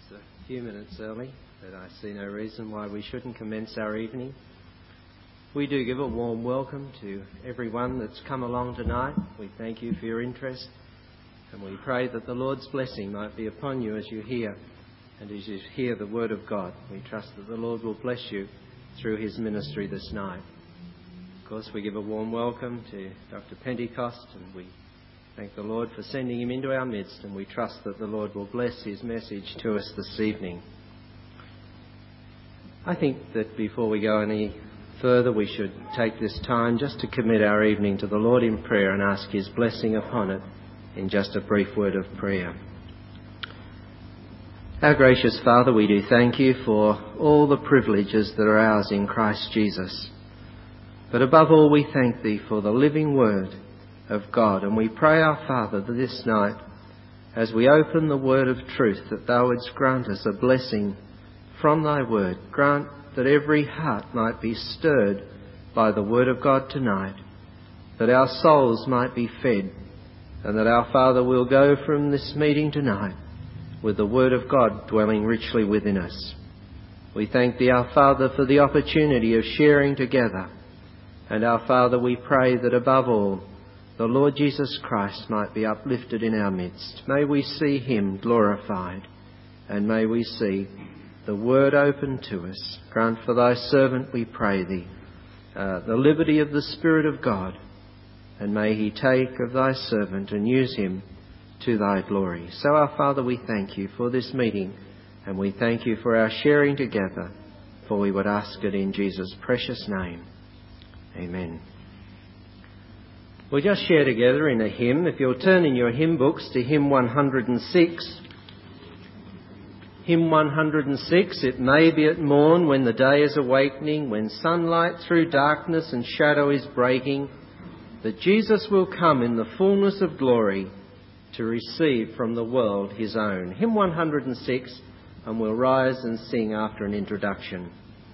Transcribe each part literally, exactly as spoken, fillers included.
a few minutes early, but I see no reason why we shouldn't commence our evening. We do give a warm welcome to everyone that's come along tonight. We thank you for your interest, and we pray that the Lord's blessing might be upon you as you hear, and as you hear the word of God. We trust that the Lord will bless you through his ministry this night. Of course, we give a warm welcome to Doctor Pentecost, and we thank the Lord for sending him into our midst, and we trust that the Lord will bless his message to us this evening. I think that before we go any further, we should take this time just to commit our evening to the Lord in prayer and ask his blessing upon it in just a brief word of prayer. Our gracious Father, we do thank you for all the privileges that are ours in Christ Jesus. But above all, we thank thee for the living word of God. And we pray, our Father, that this night, as we open the word of truth, that thou wouldst grant us a blessing from thy word. Grant that every heart might be stirred by the word of God tonight, that our souls might be fed, and that our Father will go from this meeting tonight with the word of God dwelling richly within us. We thank thee, our Father, for the opportunity of sharing together. And our Father, we pray that above all, the Lord Jesus Christ might be uplifted in our midst. May we see him glorified, and may we see the word open to us. Grant for thy servant, we pray thee, uh, the liberty of the Spirit of God, and may he take of thy servant and use him to thy glory. So, our Father, we thank you for this meeting, and we thank you for our sharing together, for we would ask it in Jesus' precious name. Amen. We'll just share together in a hymn. If you'll turn in your hymn books to hymn one hundred six. Hymn one hundred six, it may be at morn when the day is awakening, when sunlight through darkness and shadow is breaking, that Jesus will come in the fullness of glory to receive from the world his own. Hymn one hundred six, and we'll rise and sing after an introduction.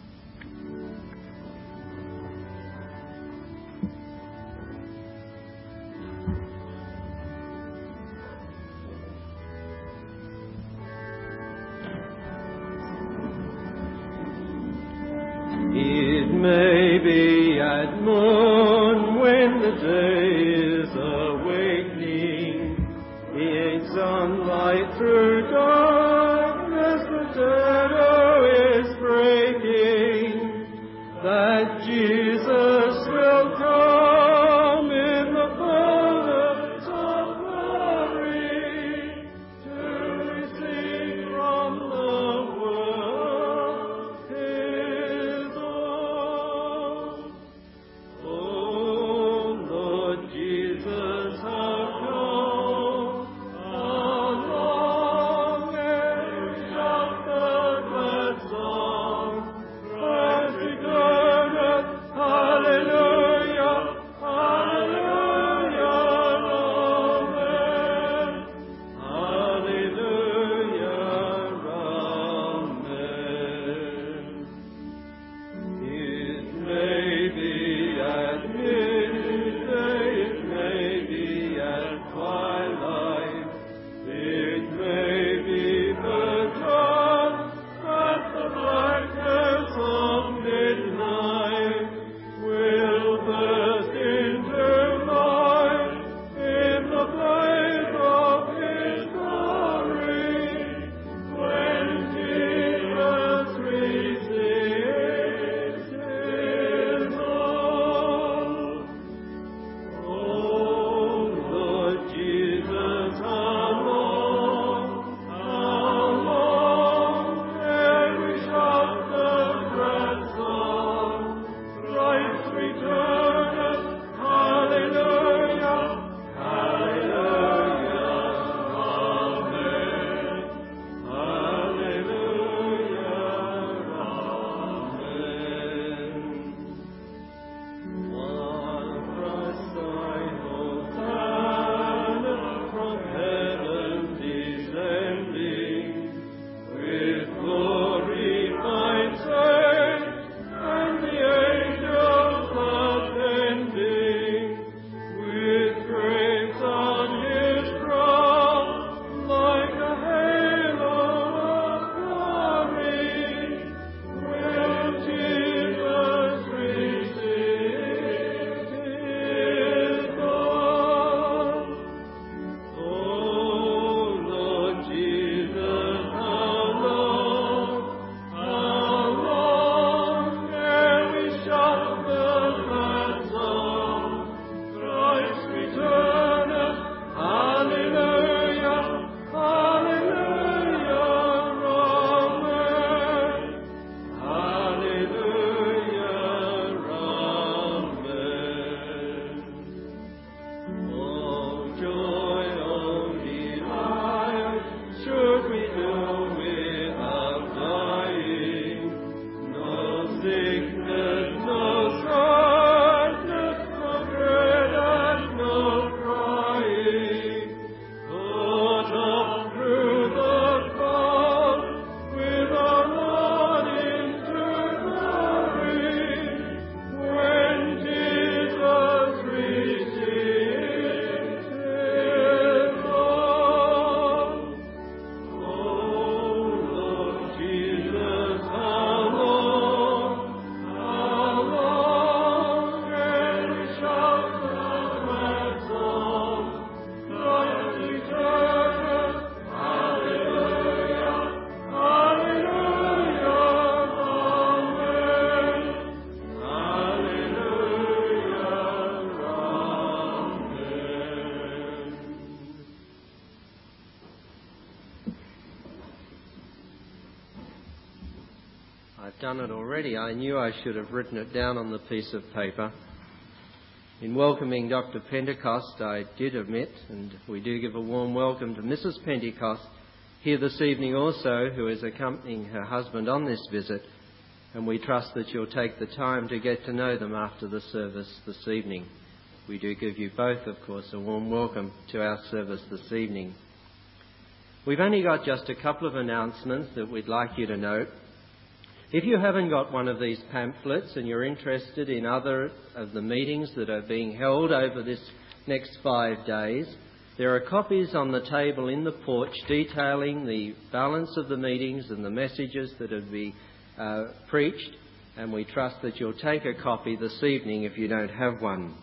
At morn, when the day is awakening, being sunlight through darkness, the shadow is breaking, that Jesus will come in the fullness of glory to receive from the world his own. Oh, Lord Jesus, how come along I've done it already. I knew I should have written it down on the piece of paper. In welcoming Doctor Pentecost, I did omit, and we do give a warm welcome to Missus Pentecost here this evening also, who is accompanying her husband on this visit, and we trust that you'll take the time to get to know them after the service this evening. We do give you both, of course, a warm welcome to our service this evening. We've only got just a couple of announcements that we'd like you to note. If you haven't got one of these pamphlets and you're interested in other of the meetings that are being held over this next five days, there are copies on the table in the porch detailing the balance of the meetings and the messages that will be uh, preached, and we trust that you'll take a copy this evening if you don't have one.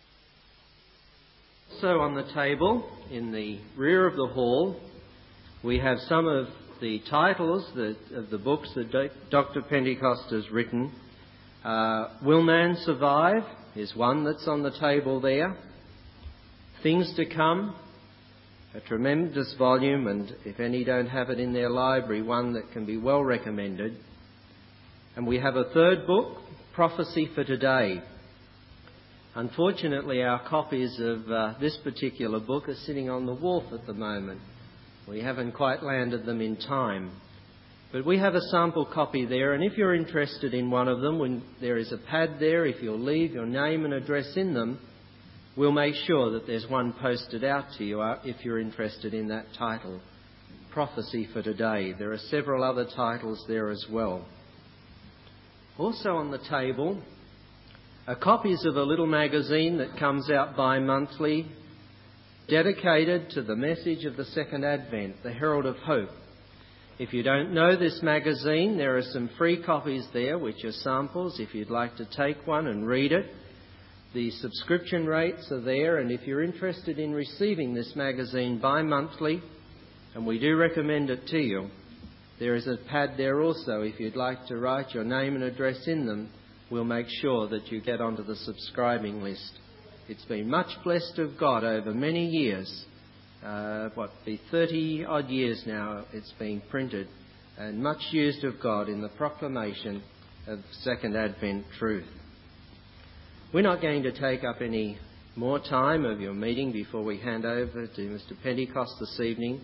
Also on the table in the rear of the hall, we have some of the titles that, of the books that Doctor Pentecost has written. Uh, Will Man Survive is one that's on the table there. Things to Come, a tremendous volume, and if any don't have it in their library, one that can be well recommended. And we have a third book, Prophecy for Today. Unfortunately, our copies of uh, this particular book are sitting on the wharf at the moment. We haven't quite landed them in time. But we have a sample copy there, and if you're interested in one of them, when there is a pad there, if you'll leave your name and address in them, we'll make sure that there's one posted out to you if you're interested in that title, Prophecy for Today. There are several other titles there as well. Also on the table are copies of a little magazine that comes out bi-monthly, dedicated to the message of the Second Advent, the Herald of Hope. If you don't know this magazine, there are some free copies there which are samples if you'd like to take one and read it. The subscription rates are there, and if you're interested in receiving this magazine bi-monthly, and we do recommend it to you, there is a pad there also. If you'd like to write your name and address in them, we'll make sure that you get onto the subscribing list. It's been much blessed of God over many years. Uh, what, be thirty-odd years now it's been printed, and much used of God in the proclamation of Second Advent truth. We're not going to take up any more time of your meeting before we hand over to Mister Pentecost this evening.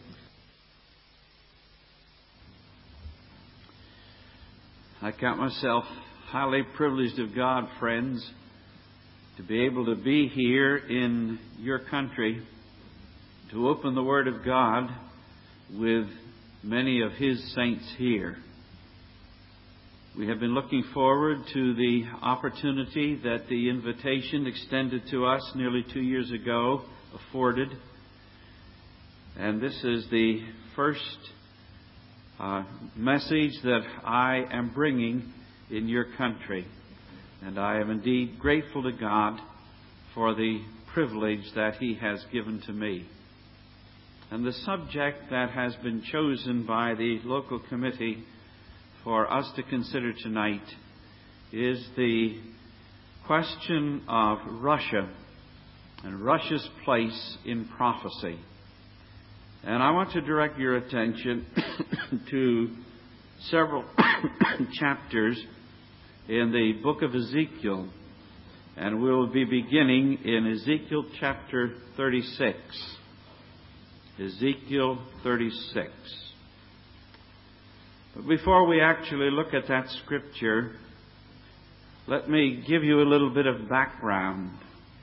I count myself highly privileged of God, friends, to be able to be here in your country, to open the Word of God with many of His saints here. We have been looking forward to the opportunity that the invitation extended to us nearly two years ago afforded. And this is the first uh, message that I am bringing in your country. And I am indeed grateful to God for the privilege that He has given to me. And the subject that has been chosen by the local committee for us to consider tonight is the question of Russia and Russia's place in prophecy. And I want to direct your attention to several chapters in the book of Ezekiel, and we'll be beginning in Ezekiel chapter thirty-six. Ezekiel thirty-six. But before we actually look at that scripture, let me give you a little bit of background.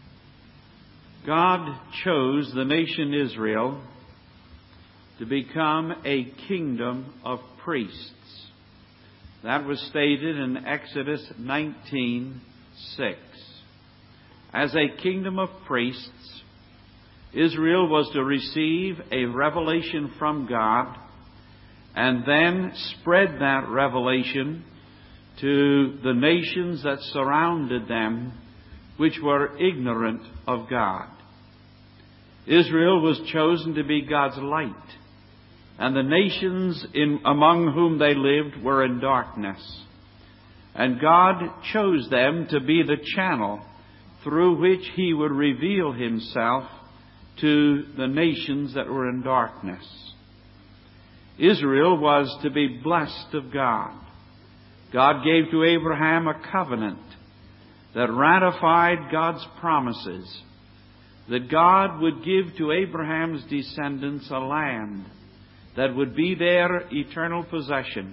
God chose the nation Israel to become a kingdom of priests. That was stated in Exodus nineteen six. As a kingdom of priests, Israel was to receive a revelation from God and then spread that revelation to the nations that surrounded them, which were ignorant of God. Israel was chosen to be God's light, and the nations in, among whom they lived were in darkness. And God chose them to be the channel through which He would reveal Himself to the nations that were in darkness. Israel was to be blessed of God. God gave to Abraham a covenant that ratified God's promises, that God would give to Abraham's descendants a land that would be their eternal possession,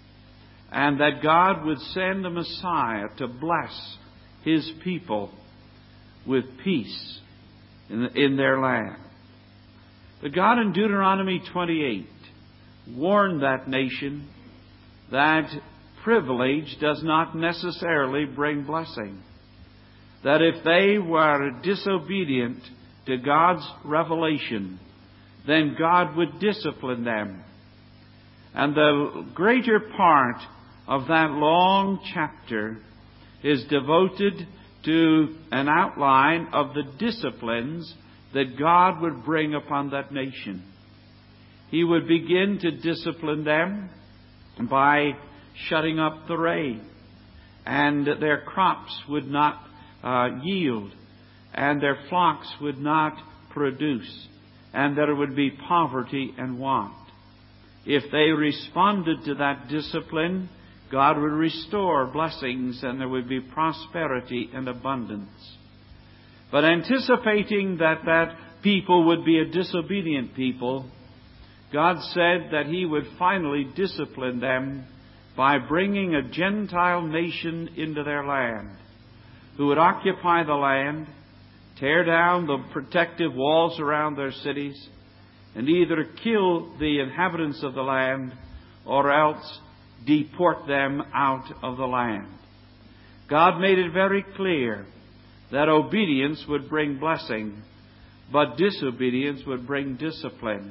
and that God would send a Messiah to bless His people with peace in, in their land. But God in Deuteronomy twenty-eight warned that nation that privilege does not necessarily bring blessing. That if they were disobedient to God's revelation, then God would discipline them. And the greater part of that long chapter is devoted to an outline of the disciplines that God would bring upon that nation. He would begin to discipline them by shutting up the rain, and their crops would not uh, yield, and their flocks would not produce, and there would be poverty and want. If they responded to that discipline, God would restore blessings, and there would be prosperity and abundance. But anticipating that that people would be a disobedient people, God said that He would finally discipline them by bringing a Gentile nation into their land, who would occupy the land, tear down the protective walls around their cities, and either kill the inhabitants of the land or else deport them out of the land. God made it very clear that obedience would bring blessing, but disobedience would bring discipline.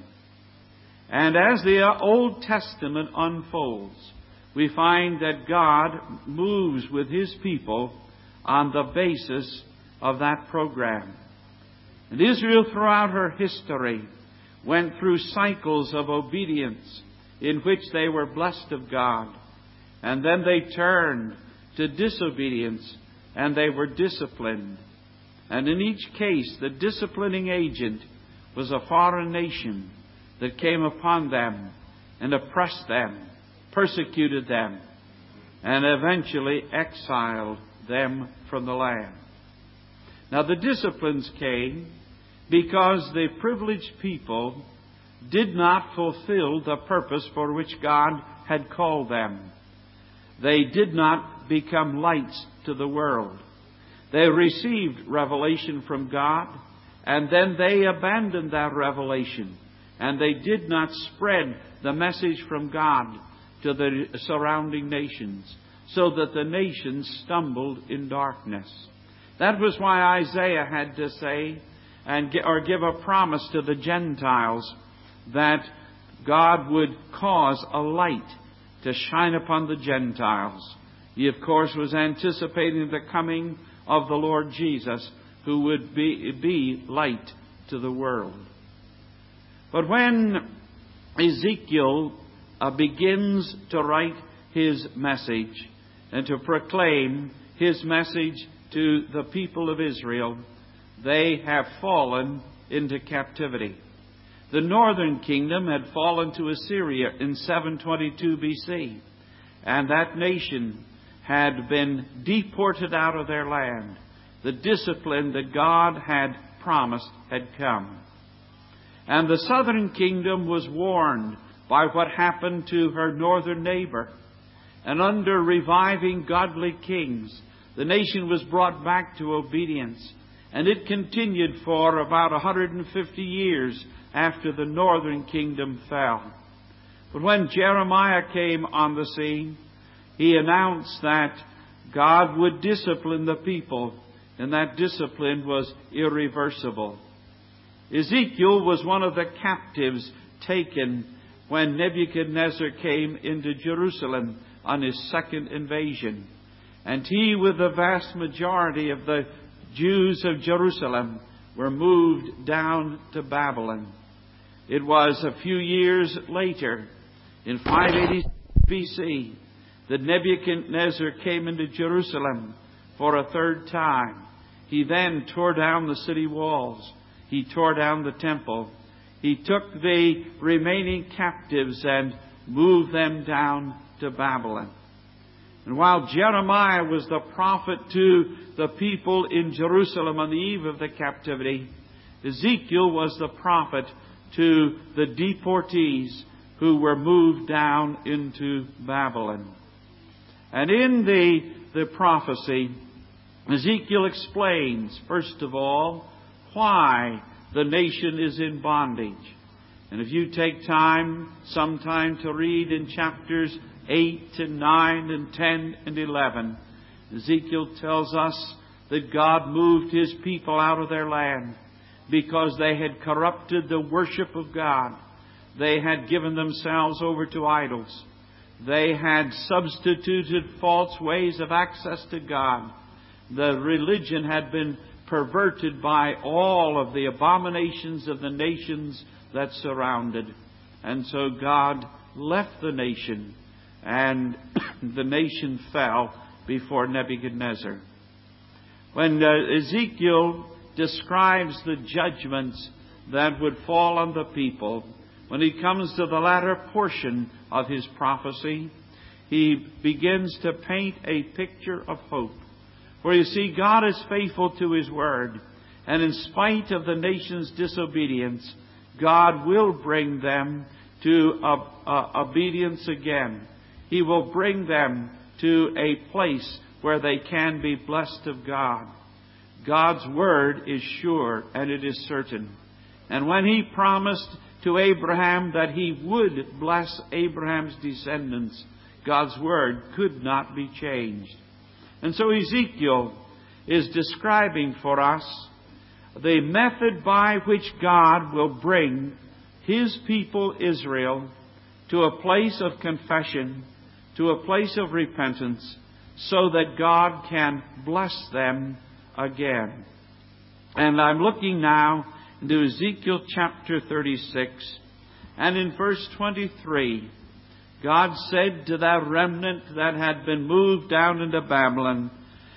And as the Old Testament unfolds, we find that God moves with His people on the basis of that program. And Israel, throughout her history, went through cycles of obedience in which they were blessed of God. And then they turned to disobedience and they were disciplined. And in each case, the disciplining agent was a foreign nation that came upon them and oppressed them, persecuted them, and eventually exiled them from the land. Now, the disciplines came because the privileged people did not fulfill the purpose for which God had called them. They did not become lights to the world. They received revelation from God, and then they abandoned that revelation, and they did not spread the message from God to the surrounding nations, so that the nations stumbled in darkness. That was why Isaiah had to say, and or give a promise to the Gentiles, that God would cause a light to shine upon the Gentiles. He, of course, was anticipating the coming of the Lord Jesus, who would be, be light to the world. But when Ezekiel uh, begins to write his message and to proclaim his message to the people of Israel, they have fallen into captivity. The northern kingdom had fallen to Assyria in seven twenty-two B C, and that nation had been deported out of their land. The discipline that God had promised had come. And the southern kingdom was warned by what happened to her northern neighbor. And under reviving godly kings, the nation was brought back to obedience. And it continued for about one hundred fifty years after the northern kingdom fell. But when Jeremiah came on the scene, he announced that God would discipline the people, and that discipline was irreversible. Ezekiel was one of the captives taken when Nebuchadnezzar came into Jerusalem on his second invasion. And he, with the vast majority of the Jews of Jerusalem, were moved down to Babylon. It was a few years later, in five eighty B C, that Nebuchadnezzar came into Jerusalem for a third time. He then tore down the city walls. He tore down the temple. He took the remaining captives and moved them down to Babylon. And while Jeremiah was the prophet to the people in Jerusalem on the eve of the captivity, Ezekiel was the prophet to the deportees who were moved down into Babylon. And in the, the prophecy, Ezekiel explains, first of all, why the nation is in bondage. And if you take time, sometime to read in chapters eight and nine and ten and eleven, Ezekiel tells us that God moved His people out of their land because they had corrupted the worship of God. They had given themselves over to idols. They had substituted false ways of access to God. The religion had been perverted by all of the abominations of the nations that surrounded. And so God left the nation, and the nation fell before Nebuchadnezzar. When uh, Ezekiel describes the judgments that would fall on the people, when he comes to the latter portion of his prophecy, he begins to paint a picture of hope. For you see, God is faithful to His word, and in spite of the nation's disobedience, God will bring them to uh, uh, obedience again. He will bring them to a place where they can be blessed of God. God's word is sure and it is certain. And when He promised to Abraham that He would bless Abraham's descendants, God's word could not be changed. And so Ezekiel is describing for us the method by which God will bring His people Israel to a place of confession, to a place of repentance, so that God can bless them again. And I'm looking now into Ezekiel chapter thirty-six, and in verse twenty-three, God said to that remnant that had been moved down into Babylon,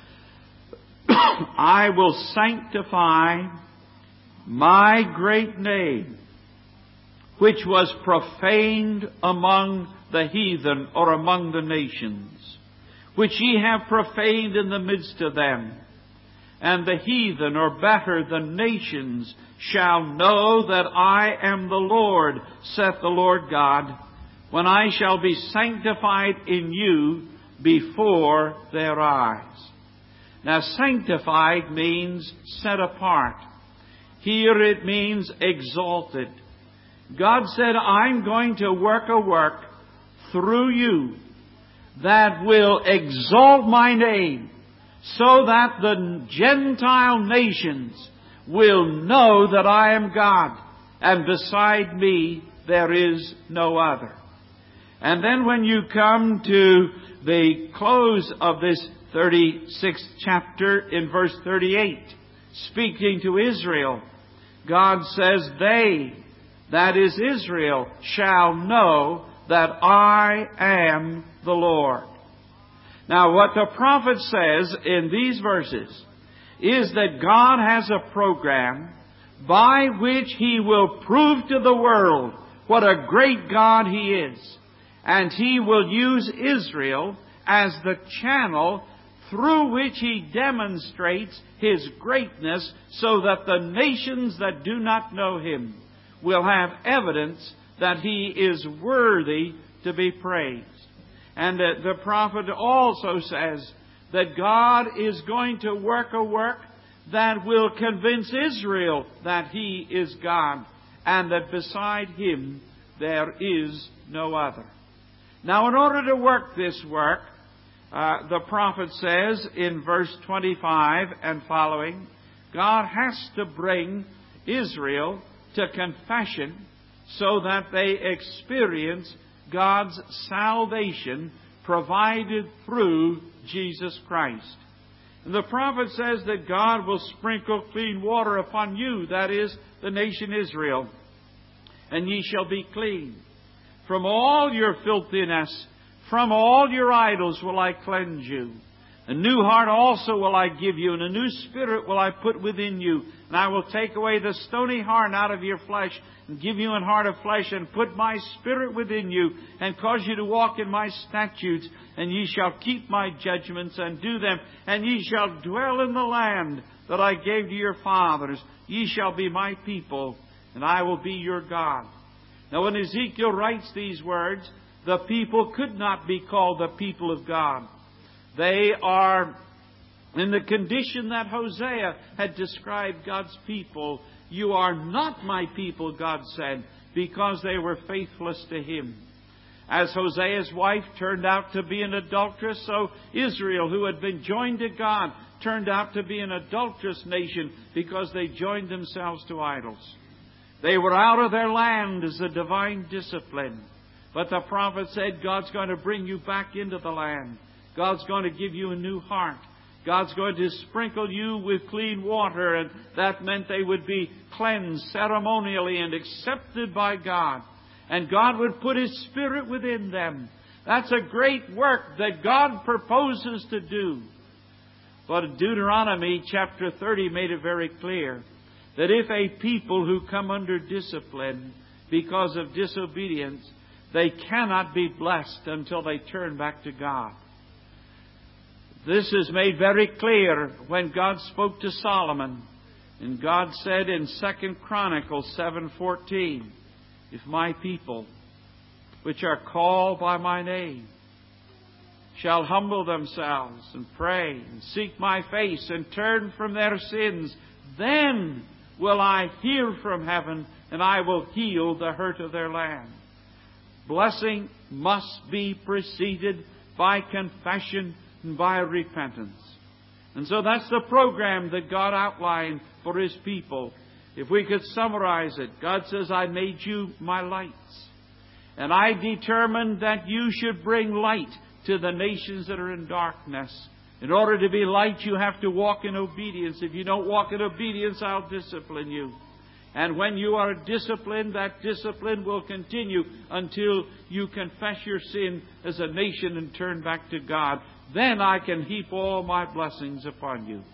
I will sanctify my great name, which was profaned among the heathen, or among the nations, which ye have profaned in the midst of them. And the heathen, or better, the nations, shall know that I am the Lord, saith the Lord God, when I shall be sanctified in you before their eyes. Now, sanctified means set apart. Here it means exalted. God said, I'm going to work a work through you that will exalt my name, so that the Gentile nations will know that I am God, and beside me there is no other. And then when you come to the close of this thirty-sixth chapter in verse thirty-eight, speaking to Israel, God says, they, that is Israel, shall know that I am the Lord. Now, what the prophet says in these verses is that God has a program by which He will prove to the world what a great God He is. And He will use Israel as the channel through which He demonstrates His greatness, so that the nations that do not know Him will have evidence that He is worthy to be praised. And uh, the prophet also says that God is going to work a work that will convince Israel that He is God, and that beside Him there is no other. Now, in order to work this work, uh, the prophet says in verse twenty-five and following, God has to bring Israel to confession so that they experience God's salvation provided through Jesus Christ. And the prophet says that God will sprinkle clean water upon you, that is, the nation Israel, and ye shall be clean. From all your filthiness, from all your idols will I cleanse you. A new heart also will I give you, and a new spirit will I put within you. And I will take away the stony heart out of your flesh, and give you an heart of flesh, and put my spirit within you, and cause you to walk in my statutes. And ye shall keep my judgments, and do them. And ye shall dwell in the land that I gave to your fathers. Ye shall be my people, and I will be your God. Now when Ezekiel writes these words, the people could not be called the people of God. They are in the condition that Hosea had described God's people. You are not my people, God said, because they were faithless to Him. As Hosea's wife turned out to be an adulteress, so Israel, who had been joined to God, turned out to be an adulterous nation because they joined themselves to idols. They were out of their land as a divine discipline. But the prophet said, God's going to bring you back into the land. God's going to give you a new heart. God's going to sprinkle you with clean water. And that meant they would be cleansed ceremonially and accepted by God. And God would put His Spirit within them. That's a great work that God proposes to do. But Deuteronomy chapter thirty made it very clear that if a people who come under discipline because of disobedience, they cannot be blessed until they turn back to God. This is made very clear when God spoke to Solomon. And God said in Second Chronicles seven fourteen, if my people, which are called by my name, shall humble themselves and pray and seek my face and turn from their sins, then will I hear from heaven and I will heal the hurt of their land. Blessing must be preceded by confession and by repentance. And so that's the program that God outlined for His people. If we could summarize it, God says, I made you my lights. And I determined that you should bring light to the nations that are in darkness. In order to be light, you have to walk in obedience. If you don't walk in obedience, I'll discipline you. And when you are disciplined, that discipline will continue until you confess your sin as a nation and turn back to God. Then I can heap all my blessings upon you.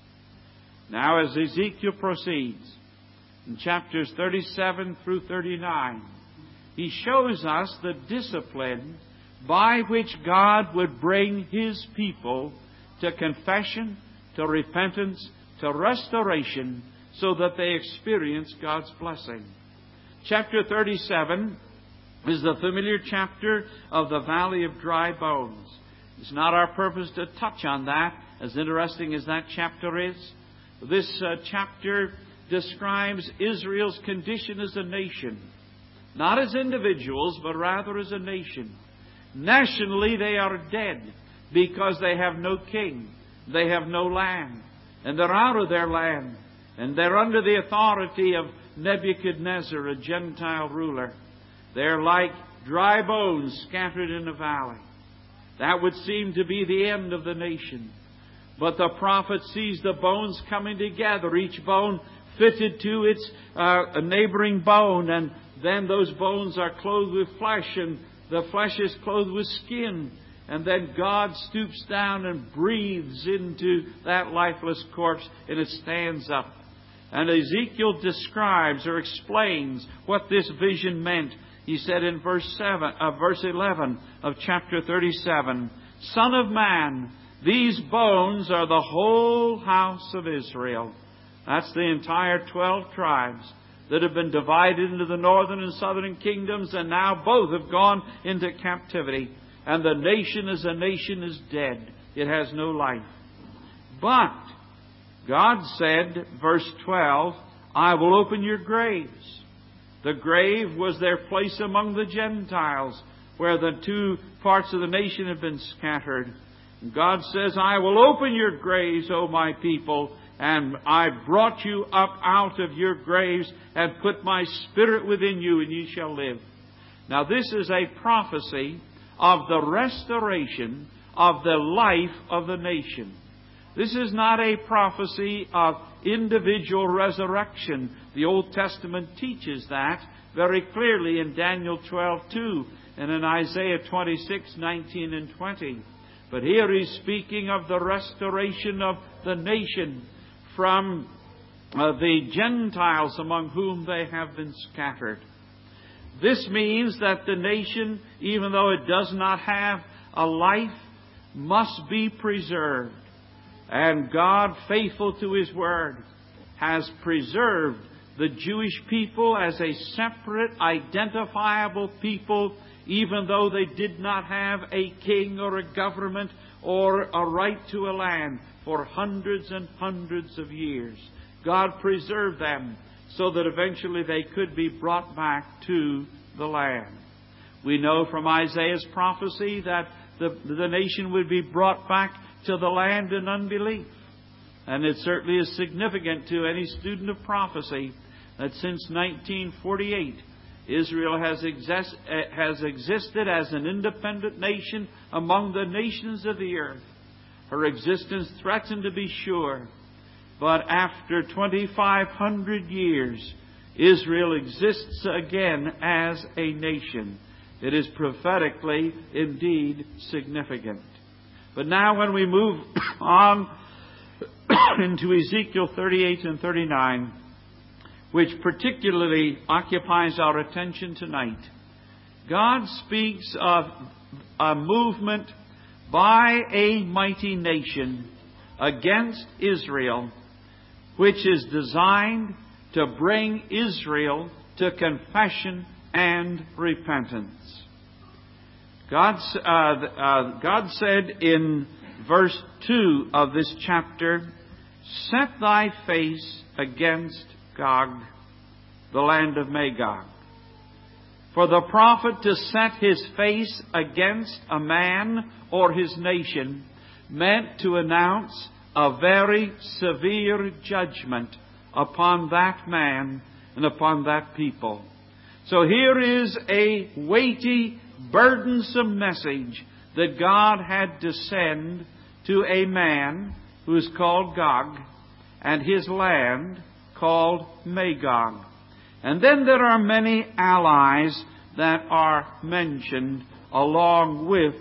Now, as Ezekiel proceeds, in chapters thirty-seven through thirty-nine, he shows us the discipline by which God would bring His people to confession, to repentance, to restoration, so that they experience God's blessing. Chapter thirty-seven is the familiar chapter of the Valley of Dry Bones. It's not our purpose to touch on that, as interesting as that chapter is. This uh, chapter describes Israel's condition as a nation. Not as individuals, but rather as a nation. Nationally, they are dead because they have no king. They have no land. And they're out of their land. And they're under the authority of Nebuchadnezzar, a Gentile ruler. They're like dry bones scattered in a valley. That would seem to be the end of the nation. But the prophet sees the bones coming together, each bone fitted to its uh, neighboring bone, and then those bones are clothed with flesh, and the flesh is clothed with skin. And then God stoops down and breathes into that lifeless corpse, and it stands up. And Ezekiel describes or explains what this vision meant. He said in verse seven, uh, verse eleven of chapter thirty-seven, Son of man, these bones are the whole house of Israel. That's the entire twelve tribes that have been divided into the northern and southern kingdoms, and now both have gone into captivity. And the nation as a nation is dead. It has no life. But God said, verse twelve, I will open your graves. The grave was their place among the Gentiles, where the two parts of the nation have been scattered. And God says, I will open your graves, O my people, and I brought you up out of your graves and put my Spirit within you, and ye shall live. Now this is a prophecy of the restoration of the life of the nation. This is not a prophecy of individual resurrection. The Old Testament teaches that very clearly in Daniel twelve two and in Isaiah twenty-six nineteen and twenty. But here he's speaking of the restoration of the nation from uh, the Gentiles among whom they have been scattered. This means that the nation, even though it does not have a life, must be preserved. And God, faithful to His Word, has preserved the Jewish people as a separate, identifiable people, even though they did not have a king or a government or a right to a land for hundreds and hundreds of years. God preserved them so that eventually they could be brought back to the land. We know from Isaiah's prophecy that the, the nation would be brought back to the land in unbelief. And it certainly is significant to any student of prophecy that since nineteen forty-eight, Israel has, exist, has existed as an independent nation among the nations of the earth. Her existence threatened, to be sure, but after twenty-five hundred years, Israel exists again as a nation. It is prophetically indeed significant. But now when we move on into Ezekiel thirty-eight and thirty-nine, which particularly occupies our attention tonight, God speaks of a movement by a mighty nation against Israel, which is designed to bring Israel to confession and repentance. God, uh, uh, God said in verse two of this chapter, "Set thy face against Gog, the land of Magog." For the prophet to set his face against a man or his nation meant to announce a very severe judgment upon that man and upon that people. So here is a weighty, burdensome message that God had to send to a man who is called Gog and his land called Magog. And then there are many allies that are mentioned along with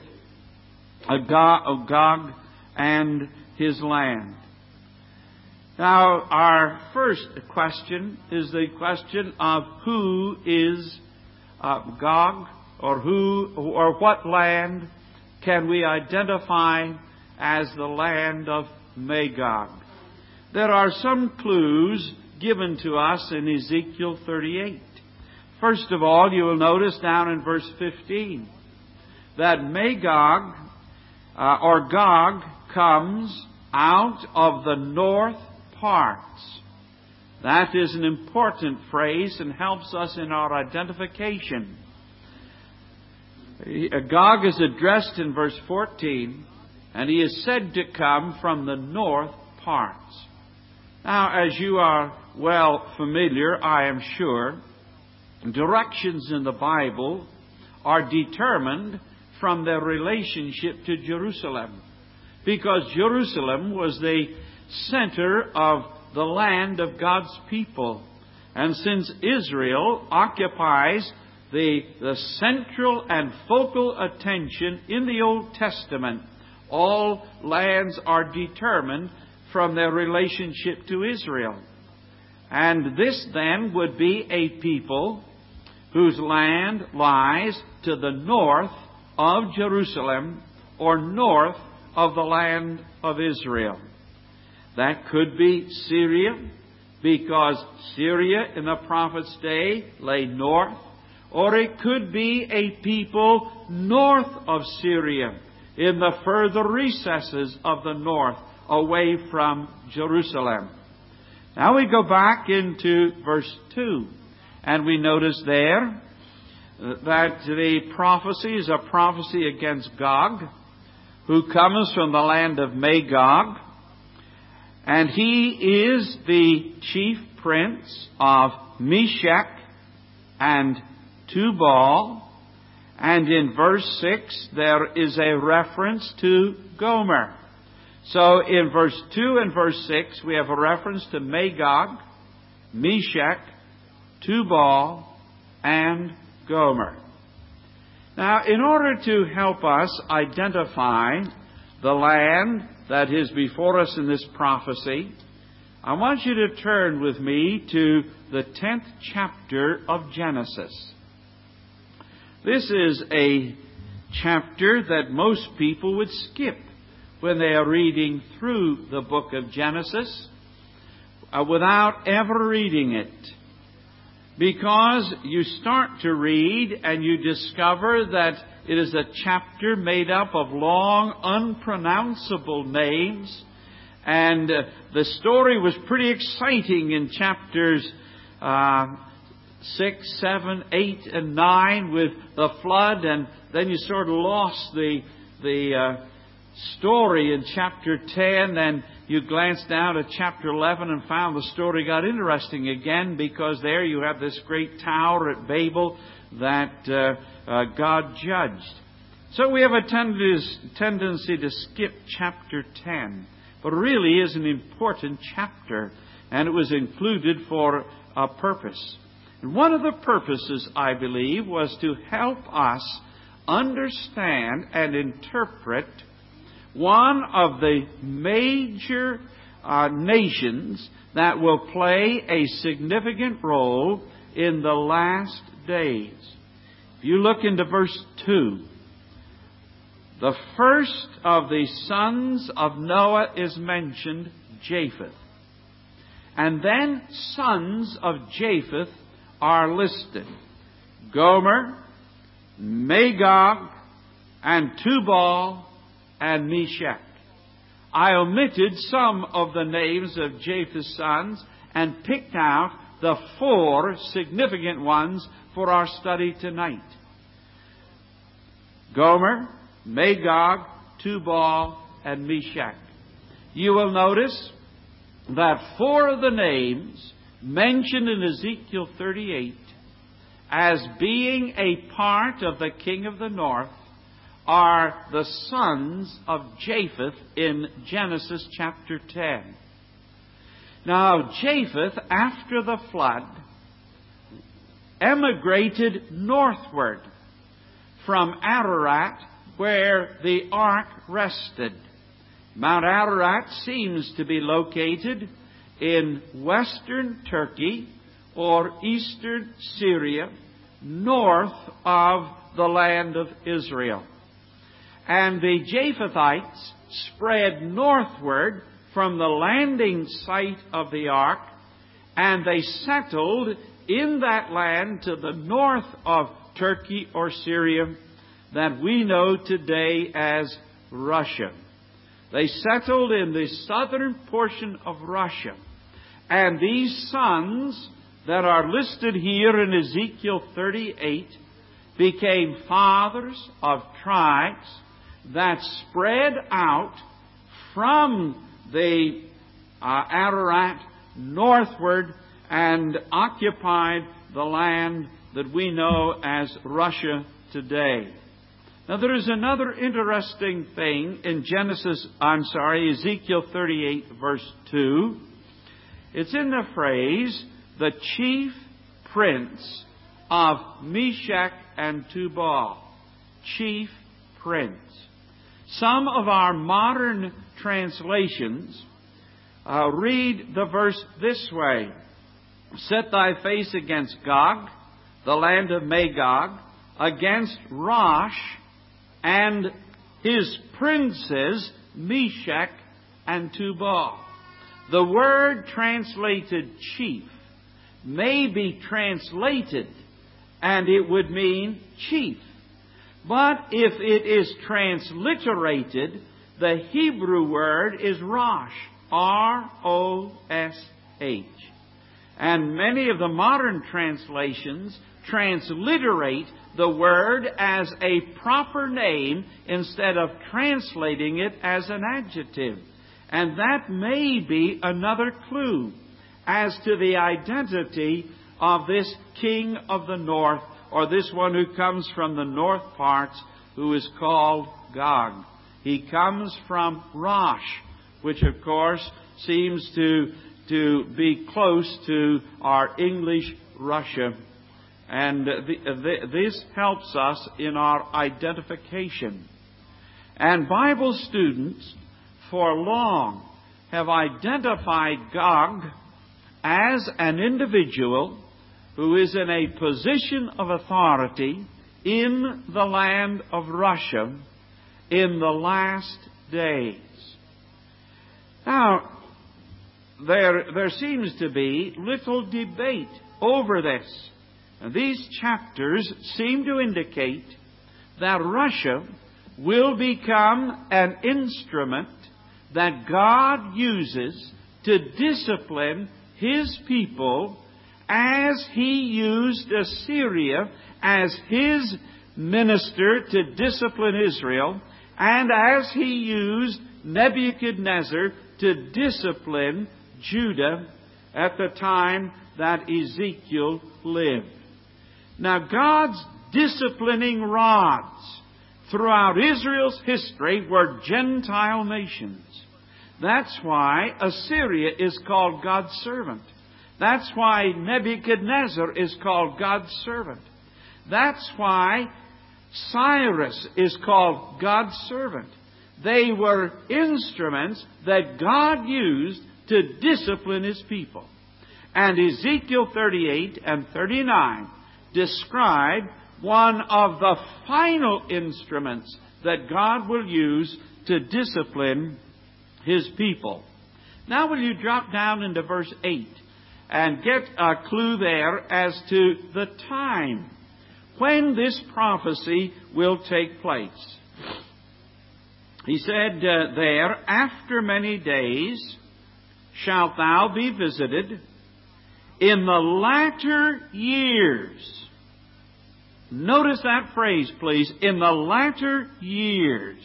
Gog and his land. Now, our first question is the question of who is uh, Gog, or who or what land can we identify as the land of Magog? There are some clues given to us in Ezekiel thirty-eight. First of all, you will notice down in verse fifteen that Magog uh, or Gog comes out of the north parts. That is an important phrase and helps us in our identification. Gog is addressed in verse fourteen, and he is said to come from the north parts. Now, as you are well familiar, I am sure, directions in the Bible are determined from their relationship to Jerusalem, because Jerusalem was the center of the land of God's people. And since Israel occupies the, the central and focal attention in the Old Testament, all lands are determined from their relationship to Israel. And this then would be a people whose land lies to the north of Jerusalem or north of the land of Israel. That could be Syria, because Syria in the prophet's day lay north. Or it could be a people north of Syria, in the further recesses of the north, away from Jerusalem. Now we go back into verse two, and we notice there that the prophecy is a prophecy against Gog, who comes from the land of Magog. And he is the chief prince of Meshech and Tubal. And in verse six, there is a reference to Gomer. So in verse two and verse six, we have a reference to Magog, Meshech, Tubal, and Gomer. Now, in order to help us identify the land that is before us in this prophecy, I want you to turn with me to the tenth chapter of Genesis. This is a chapter that most people would skip when they are reading through the book of Genesis uh, without ever reading it. Because you start to read and you discover that it is a chapter made up of long, unpronounceable names. And uh, the story was pretty exciting in chapters uh, six, seven, eight, and nine with the flood. And then you sort of lost the, the uh, story in chapter ten. And you glanced down at chapter eleven and found the story got interesting again, because there you have this great tower at Babel that uh, uh, God judged. So we have a tendency to skip chapter ten. But it really is an important chapter, and it was included for a purpose. And one of the purposes, I believe, was to help us understand and interpret one of the major uh, nations that will play a significant role in the last days. If you look into verse two, the first of the sons of Noah is mentioned, Japheth. And then sons of Japheth are listed: Gomer, Magog, and Tubal, and Meshach. I omitted some of the names of Japheth's sons and picked out the four significant ones for our study tonight: Gomer, Magog, Tubal, and Meshach. You will notice that four of the names mentioned in Ezekiel thirty-eight as being a part of the king of the north are the sons of Japheth in Genesis chapter ten. Now, Japheth, after the flood, emigrated northward from Ararat, where the ark rested. Mount Ararat seems to be located in western Turkey or eastern Syria, north of the land of Israel. And the Japhethites spread northward from the landing site of the ark, and they settled in that land to the north of Turkey or Syria that we know today as Russia. They settled in the southern portion of Russia. And these sons that are listed here in Ezekiel thirty-eight became fathers of tribes that spread out from the uh, Ararat northward and occupied the land that we know as Russia today. Now, there is another interesting thing in Genesis, I'm sorry, Ezekiel thirty-eight, verse two. It's in the phrase, the chief prince of Meshach and Tubal. Chief prince. Some of our modern translations uh, read the verse this way: Set thy face against Gog, the land of Magog, against Rosh and his princes, Meshach and Tubal. The word translated chief may be translated, and it would mean chief. But if it is transliterated, the Hebrew word is Rosh, R O S H. And many of the modern translations transliterate the word as a proper name instead of translating it as an adjective. And that may be another clue as to the identity of this king of the north, or this one who comes from the north parts, who is called Gog. He comes from Rosh, which of course seems to, to be close to our English Russia. And the, the, this helps us in our identification. And Bible students for long have identified Gog as an individual who is in a position of authority in the land of Russia in the last days. Now, there, there seems to be little debate over this. And these chapters seem to indicate that Russia will become an instrument that God uses to discipline His people as He used Assyria as His minister to discipline Israel, and as He used Nebuchadnezzar to discipline Judah at the time that Ezekiel lived. Now, God's disciplining rods throughout Israel's history were Gentile nations. That's why Assyria is called God's servant. That's why Nebuchadnezzar is called God's servant. That's why Cyrus is called God's servant. They were instruments that God used to discipline His people. And Ezekiel thirty-eight and thirty-nine describe one of the final instruments that God will use to discipline His people. Now will you drop down into verse eight and get a clue there as to the time when this prophecy will take place. He said uh, there, "After many days shalt thou be visited, in the latter years." Notice that phrase, please. In the latter years,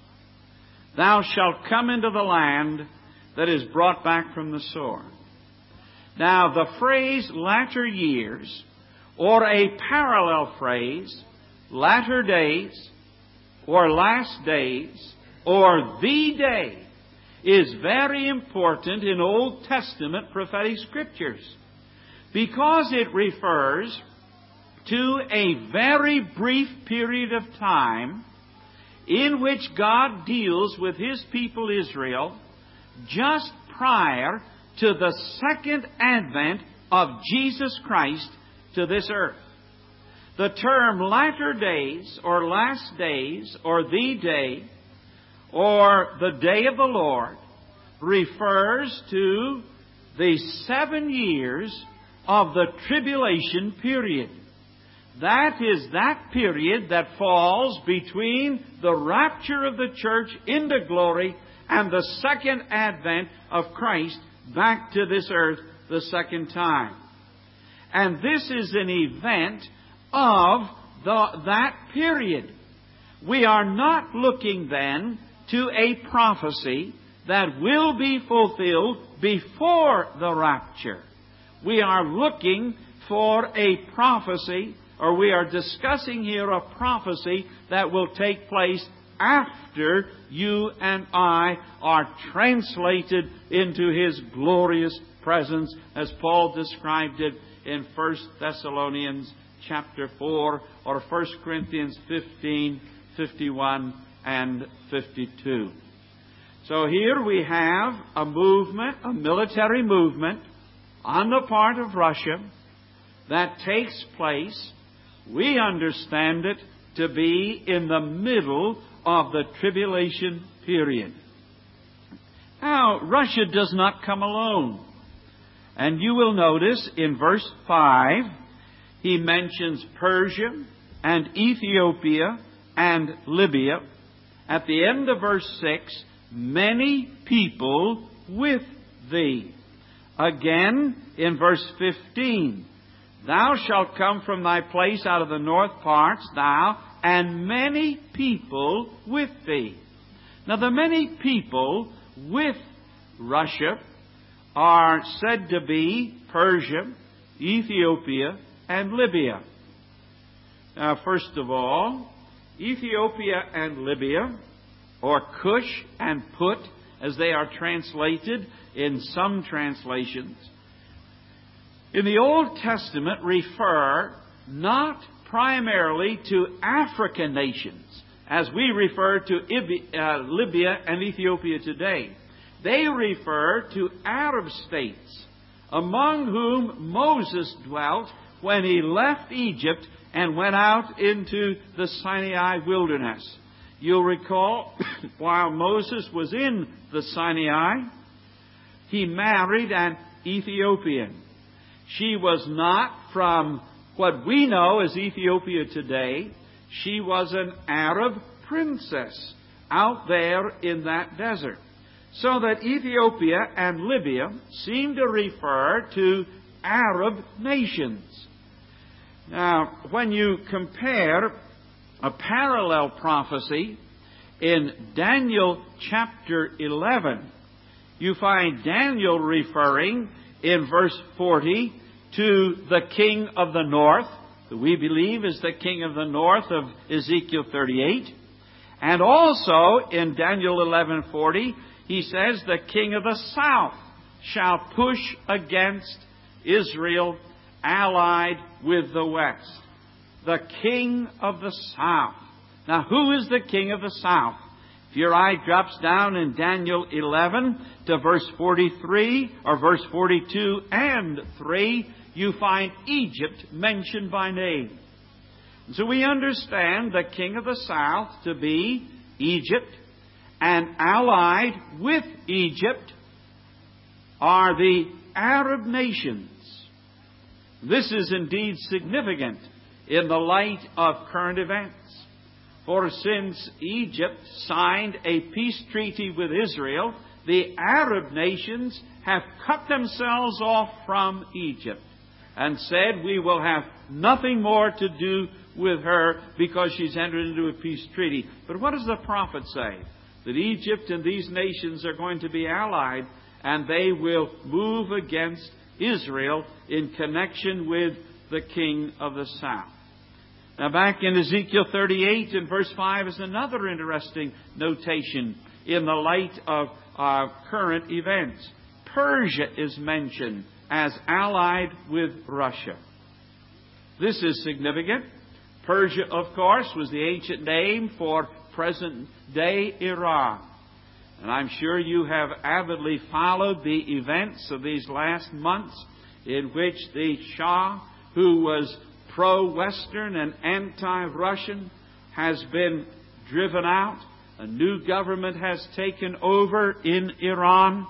thou shalt come into the land that is brought back from the sword. Now, the phrase latter years, or a parallel phrase, latter days, or last days, or the day, is very important in Old Testament prophetic scriptures, because it refers to a very brief period of time in which God deals with His people Israel just prior to the second advent of Jesus Christ to this earth. The term latter days, or last days, or the day, or the day of the Lord, refers to the seven years of the tribulation period. That is that period that falls between the rapture of the church into glory and the second advent of Christ back to this earth the second time. And this is an event of the, that period. We are not looking then to a prophecy that will be fulfilled before the rapture. We are looking for a prophecy, or we are discussing here a prophecy that will take place after you and I are translated into His glorious presence, as Paul described it in First Thessalonians chapter four, or First Corinthians fifteen, fifty-one, and fifty-two. So here we have a movement, a military movement on the part of Russia that takes place. We understand it to be in the middle of the tribulation period. Now, Russia does not come alone. And you will notice in verse five, he mentions Persia and Ethiopia and Libya. At the end of verse six, many people with thee. Again, in verse fifteen, thou shalt come from thy place out of the north parts, thou, and many people with thee. Now, the many people with Russia are said to be Persia, Ethiopia, and Libya. Now, first of all, Ethiopia and Libya, or Cush and Put, as they are translated in some translations, in the Old Testament refer not primarily to African nations. as we refer to Ibi- uh, Libya and Ethiopia today. They refer to Arab states, among whom Moses dwelt when he left Egypt and went out into the Sinai wilderness. You'll recall, while Moses was in the Sinai, he married an Ethiopian. She was not from what we know as Ethiopia today. She was an Arab princess out there in that desert. So that Ethiopia and Libya seem to refer to Arab nations. Now, when you compare a parallel prophecy in Daniel chapter eleven, you find Daniel referring in verse forty to the king of the north, who we believe is the king of the north of Ezekiel thirty-eight. And also in Daniel eleven forty, he says the king of the south shall push against Israel, allied with the west. The king of the south. Now, who is the king of the south? If your eye drops down in Daniel eleven to verse forty-three, or verse forty-two and three, you find Egypt mentioned by name. So we understand the king of the south to be Egypt, and allied with Egypt are the Arab nations. This is indeed significant in the light of current events. For since Egypt signed a peace treaty with Israel, the Arab nations have cut themselves off from Egypt and said, we will have nothing more to do with her because she's entered into a peace treaty. But what does the prophet say? That Egypt and these nations are going to be allied, and they will move against Israel in connection with the king of the south. Now, back in Ezekiel thirty-eight and verse five is another interesting notation in the light of uh, current events. Persia is mentioned as allied with Russia. This is significant. Persia, of course, was the ancient name for present-day Iran. And I'm sure you have avidly followed the events of these last months in which the Shah, who was pro-Western and anti-Russian, has been driven out. A new government has taken over in Iran.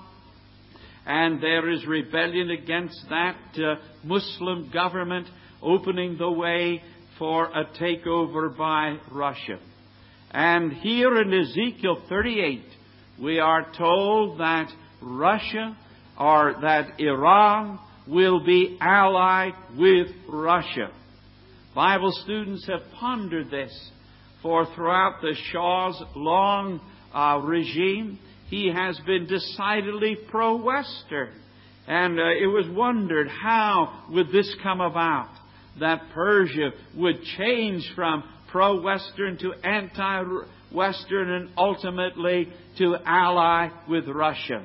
And there is rebellion against that uh, Muslim government, opening the way for a takeover by Russia. And here in Ezekiel thirty-eight, we are told that Russia, or that Iran, will be allied with Russia. Bible students have pondered this, for throughout the Shah's long uh, regime, he has been decidedly pro-Western. And uh, it was wondered, how would this come about? That Persia would change from pro-Western to anti-Western and ultimately to ally with Russia.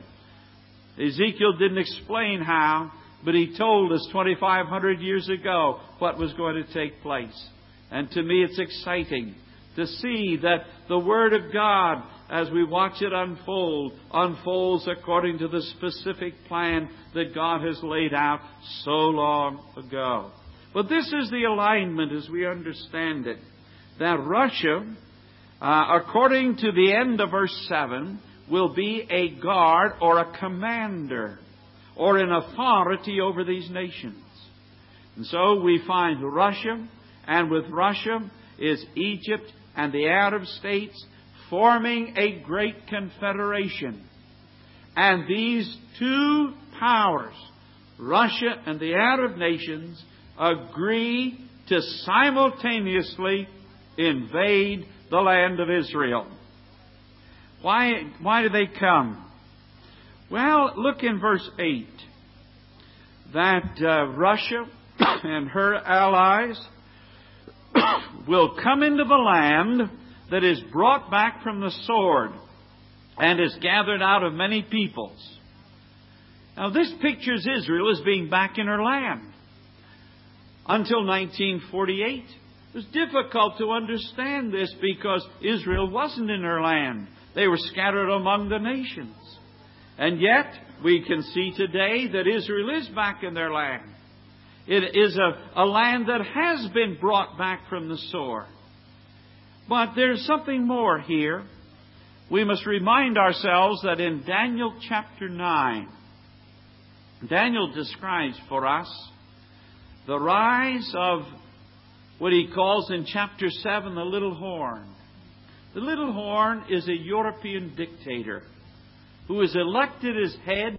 Ezekiel didn't explain how, but he told us twenty-five hundred years ago what was going to take place. And to me it's exciting to see that the Word of God, as we watch it unfold, unfolds according to the specific plan that God has laid out so long ago. But this is the alignment as we understand it. That Russia, uh, according to the end of verse seven, will be a guard or a commander or an authority over these nations. And so we find Russia, and with Russia is Egypt and the Arab states forming a great confederation. And these two powers, Russia and the Arab nations, agree to simultaneously invade the land of Israel. Why, why do they come? Well, look in verse eight. That uh, Russia and her allies will come into the land that is brought back from the sword and is gathered out of many peoples. Now, this pictures Israel as being back in her land. Until nineteen forty-eight, It was difficult to understand this because Israel wasn't in their land. They were scattered among the nations. And yet, we can see today that Israel is back in their land. It is a, a land that has been brought back from the sword. But there's something more here. We must remind ourselves that in Daniel chapter nine, Daniel describes for us the rise of what he calls in chapter seven the little horn. The little horn is a European dictator who is elected as head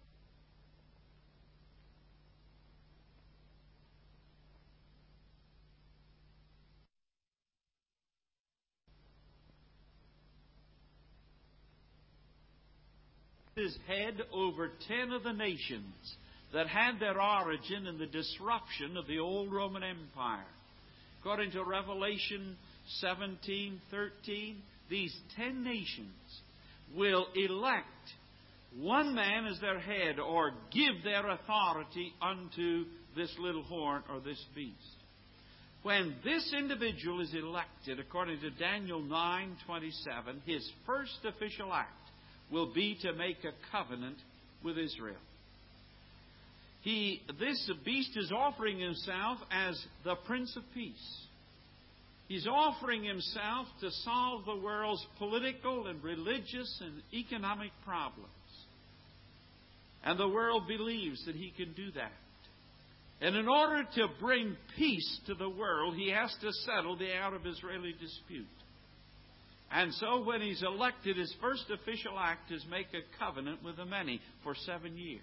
his head over ten of the nations that had their origin in the disruption of the old Roman Empire. According to Revelation seventeen thirteen, these ten nations will elect one man as their head or give their authority unto this little horn or this beast. When this individual is elected, according to Daniel nine twenty-seven, his first official act will be to make a covenant with Israel. He, this beast is offering himself as the Prince of Peace. He's offering himself to solve the world's political and religious and economic problems. And the world believes that he can do that. And in order to bring peace to the world, he has to settle the Arab-Israeli dispute. And so when he's elected, his first official act is make a covenant with the many for seven years.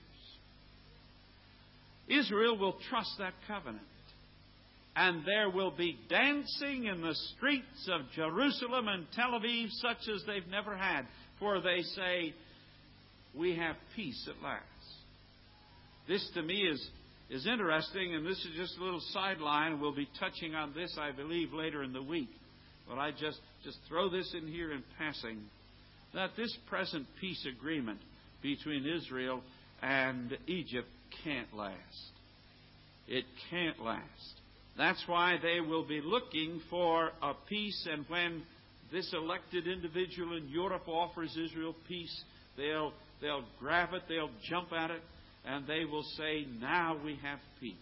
Israel will trust that covenant. And there will be dancing in the streets of Jerusalem and Tel Aviv such as they've never had. For they say, we have peace at last. This to me is, is interesting, and this is just a little sideline. We'll be touching on this, I believe, later in the week. But I just, just throw this in here in passing, that this present peace agreement between Israel and Egypt can't last. It can't last. That's why they will be looking for a peace, and when this elected individual in Europe offers Israel peace, they'll, they'll grab it, they'll jump at it, and they will say, now we have peace.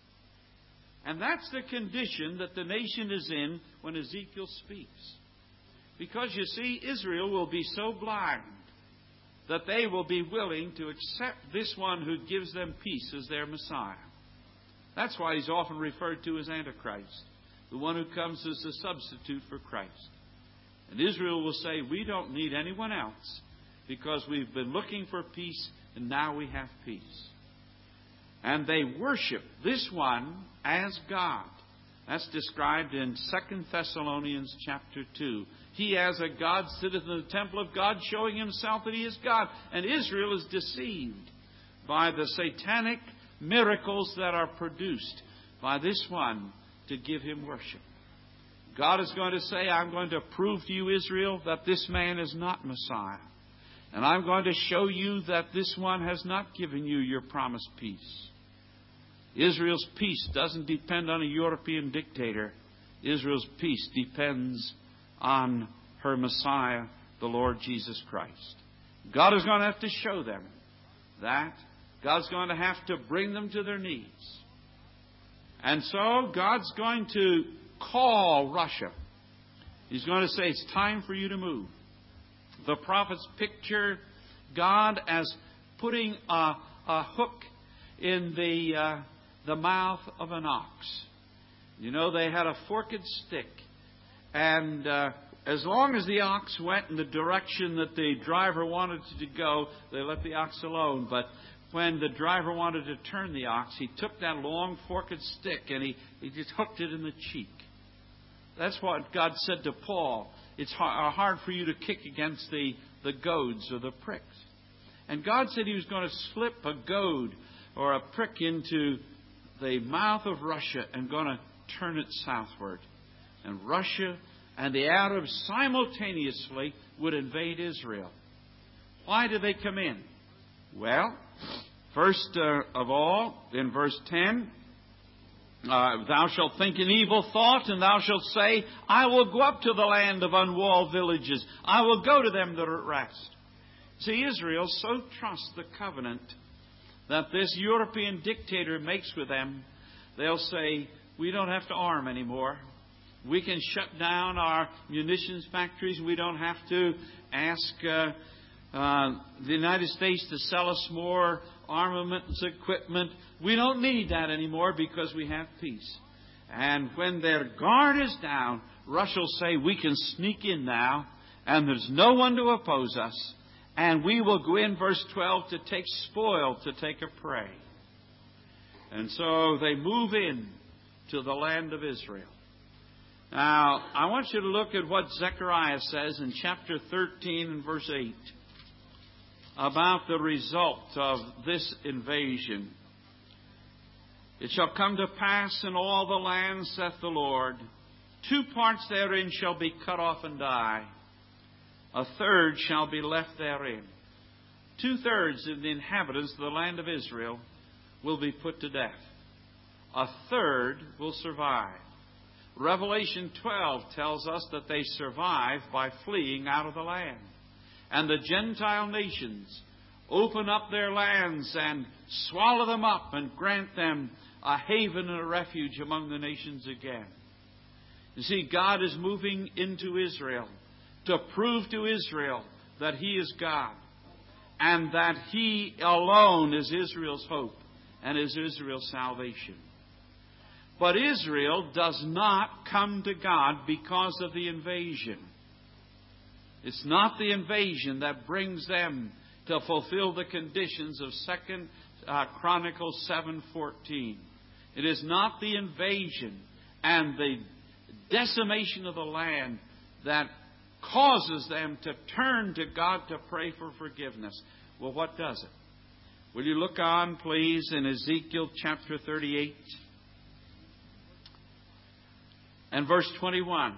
And that's the condition that the nation is in when Ezekiel speaks. Because, you see, Israel will be so blind that they will be willing to accept this one who gives them peace as their Messiah. That's why he's often referred to as Antichrist, the one who comes as a substitute for Christ. And Israel will say, we don't need anyone else because we've been looking for peace and now we have peace. And they worship this one as God. That's described in Second Thessalonians chapter two. He as a God sitteth in the temple of God, showing himself that he is God. And Israel is deceived by the satanic miracles that are produced by this one to give him worship. God is going to say, I'm going to prove to you, Israel, that this man is not Messiah. And I'm going to show you that this one has not given you your promised peace. Israel's peace doesn't depend on a European dictator. Israel's peace depends on her Messiah, the Lord Jesus Christ. God is going to have to show them that. God's going to have to bring them to their knees. And so God's going to call Russia. He's going to say, it's time for you to move. The prophets picture God as putting a, a hook in the, uh, the mouth of an ox. You know, they had a forked stick. And uh, as long as the ox went in the direction that the driver wanted it to go, they let the ox alone. But when the driver wanted to turn the ox, he took that long forked stick and he, he just hooked it in the cheek. That's what God said to Paul. It's hard for you to kick against the, the goads or the pricks. And God said he was going to slip a goad or a prick into the mouth of Russia and going to turn it southward. And Russia and the Arabs simultaneously would invade Israel. Why did they come in? Well, first uh, of all, in verse ten, Uh, thou shalt think an evil thought, and thou shalt say, I will go up to the land of unwalled villages. I will go to them that are at rest. See, Israel so trusts the covenant that this European dictator makes with them. They'll say, we don't have to arm anymore. We can shut down our munitions factories. We don't have to ask uh, uh, the United States to sell us more armaments, equipment. We don't need that anymore because we have peace. And when their guard is down, Russia will say, we can sneak in now, and there's no one to oppose us. And we will go in, verse twelve, to take spoil, to take a prey. And so they move in to the land of Israel. Now, I want you to look at what Zechariah says in chapter thirteen and verse eight about the result of this invasion. It shall come to pass in all the land, saith the Lord, two parts therein shall be cut off and die. A third shall be left therein. Two-thirds of the inhabitants of the land of Israel will be put to death. A third will survive. Revelation twelve tells us that they survive by fleeing out of the land. And the Gentile nations open up their lands and swallow them up and grant them a haven and a refuge among the nations again. You see, God is moving into Israel to prove to Israel that He is God and that He alone is Israel's hope and is Israel's salvation. But Israel does not come to God because of the invasion. It's not the invasion that brings them to fulfill the conditions of Second uh, Chronicles seven fourteen. It is not the invasion and the decimation of the land that causes them to turn to God to pray for forgiveness. Well, what does it? Will you look on, please, in Ezekiel chapter thirty-eight and verse twenty-one.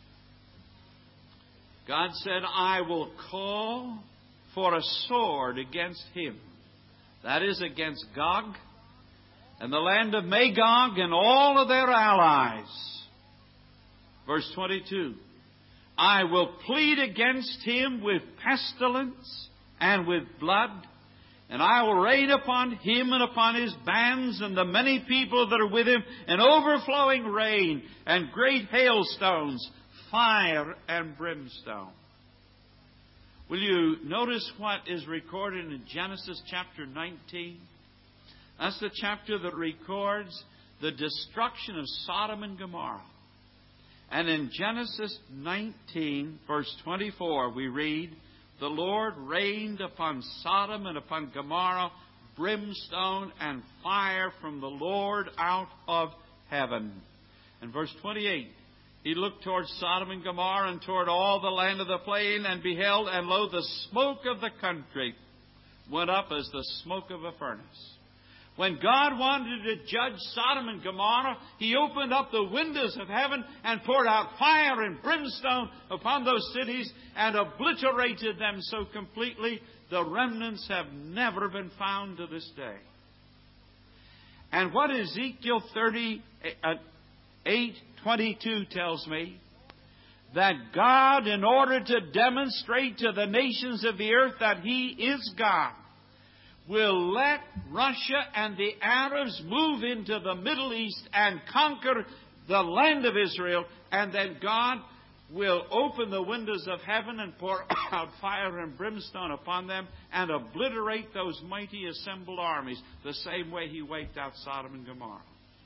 God said, I will call for a sword against him. That is, against Gog and the land of Magog and all of their allies. Verse twenty-two. I will plead against him with pestilence and with blood, and I will rain upon him and upon his bands and the many people that are with him an overflowing rain and great hailstones, fire and brimstone. Will you notice what is recorded in Genesis chapter nineteen? That's the chapter that records the destruction of Sodom and Gomorrah. And in Genesis nineteen, verse twenty-four, we read, the Lord rained upon Sodom and upon Gomorrah brimstone and fire from the Lord out of heaven. And verse twenty-eight, he looked toward Sodom and Gomorrah and toward all the land of the plain, and beheld, and lo, the smoke of the country went up as the smoke of a furnace. When God wanted to judge Sodom and Gomorrah, He opened up the windows of heaven and poured out fire and brimstone upon those cities and obliterated them so completely the remnants have never been found to this day. And what Ezekiel thirty-eight twenty-two tells me, that God, in order to demonstrate to the nations of the earth that He is God, will let Russia and the Arabs move into the Middle East and conquer the land of Israel, and then God will open the windows of heaven and pour out fire and brimstone upon them and obliterate those mighty assembled armies the same way He wiped out Sodom and Gomorrah.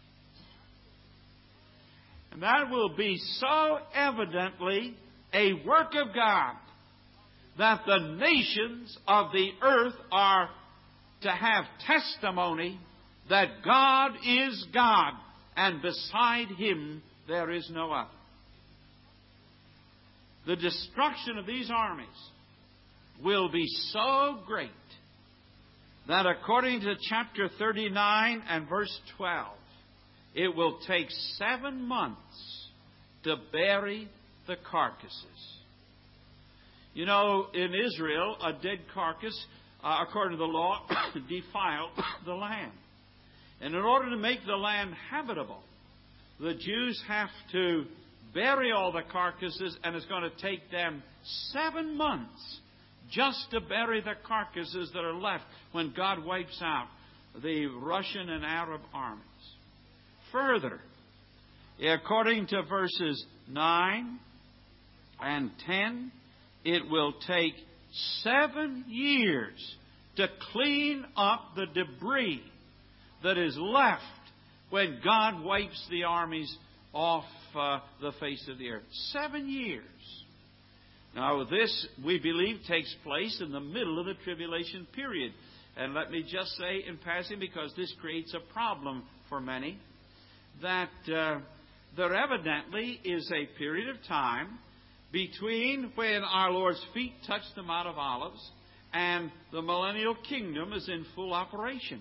And that will be so evidently a work of God that the nations of the earth are to have testimony that God is God, and beside Him there is no other. The destruction of these armies will be so great that according to chapter thirty-nine and verse twelve, it will take seven months to bury the carcasses. You know, in Israel, a dead carcass, uh, according to the law, defiled the land. And in order to make the land habitable, the Jews have to bury all the carcasses, and it's going to take them seven months just to bury the carcasses that are left when God wipes out the Russian and Arab armies. Further, according to verses nine and ten, it will take seven years to clean up the debris that is left when God wipes the armies off uh, the face of the earth. Seven years. Now, this, we believe, takes place in the middle of the tribulation period. And let me just say in passing, because this creates a problem for many, that uh, there evidently is a period of time between when our Lord's feet touch the Mount of Olives and the millennial kingdom is in full operation.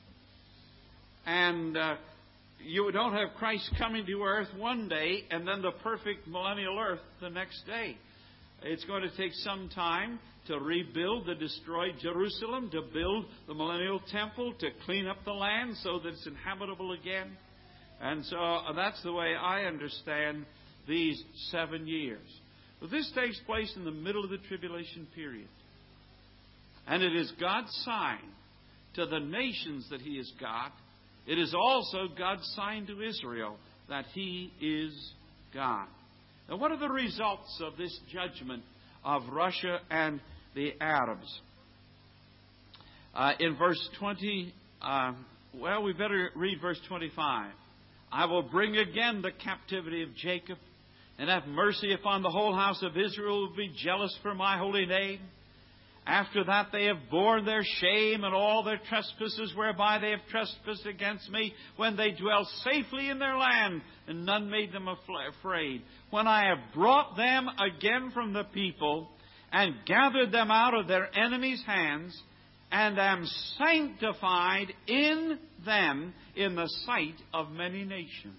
And uh, you don't have Christ coming to earth one day and then the perfect millennial earth the next day. It's going to take some time to rebuild the destroyed Jerusalem, to build the millennial temple, to clean up the land so that it's inhabitable again. And so uh, that's the way I understand these seven years. But this takes place in the middle of the tribulation period. And it is God's sign to the nations that He is God. It is also God's sign to Israel that He is God. Now, what are the results of this judgment of Russia and the Arabs? Uh, in verse twenty, uh, well, we better read verse twenty-five. I will bring again the captivity of Jacob and have mercy upon the whole house of Israel, who will be jealous for my holy name. After that they have borne their shame and all their trespasses whereby they have trespassed against me, when they dwell safely in their land, and none made them afraid. When I have brought them again from the people, and gathered them out of their enemies' hands, and am sanctified in them in the sight of many nations.